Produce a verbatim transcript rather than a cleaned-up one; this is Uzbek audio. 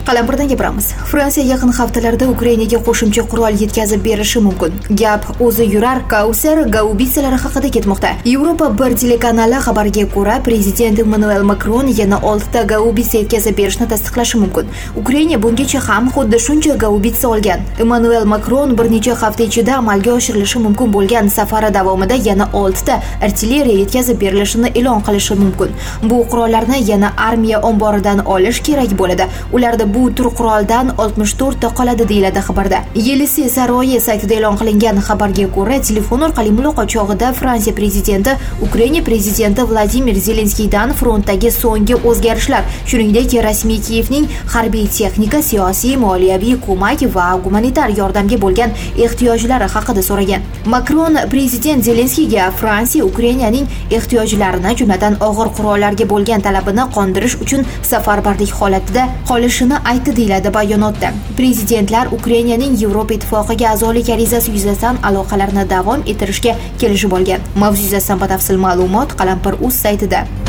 Qalampirdan gapiramiz. Fransiya yaqin haftalarda Ukrainaga qo'shimcha qurol yetkazib berishi mumkin. Gap o'zi yurar Kauser gaubitsalari haqida ketmoqda. Yevropa bir telekanali xabariga ko'ra, prezident Emmanuel Macron yana oltita gaubitsa yetkazib berishni tasdiqlashi mumkin. Ukraina bungacha ham xuddi shuncha gaubitsa olgan. Emmanuel Macron bir necha hafta ichida amalga oshirilishi mumkin bo'lgan safari davomida yana oltita artilleriya yetkazib berilishini e'lon qilishi mumkin. Bu qurollarni yana armiya omboridan olish kerak bo'ladi. Ularda bu tur quroldan oltmish to'rt ta qoladi deyiladi xabarda. Yelisey saroyi saytida e'lon qilingan xabarga ko'ra, telefon orqali muloqot chog'ida Fransiya prezidenti Ukraina prezidenti Vladimir Zelenskiydan frontdagi so'nggi o'zgarishlar, shuningdek rasmiy Kiyevning harbiy texnika, siyosiy, moliyaviy ko'mak va gumanitar yordamga bo'lgan ehtiyojlari haqida so'ragan. Makron prezident Zelenskiyga Fransiya Ukrainaning ehtiyojlarini, jumladan og'ir qurollarga bo'lgan talabini qondirish uchun safarbarlik holatida qolishini aytdi deyiladi bayonotda. Prezidentlar Ukrainaning Yevropa ittifoqiga a'zolik arizasi yuzasidan aloqalarni davom ettirishga kelishib olgan. Mavzu yuzasidan batafsil ma'lumot Qalampir.uz saytida.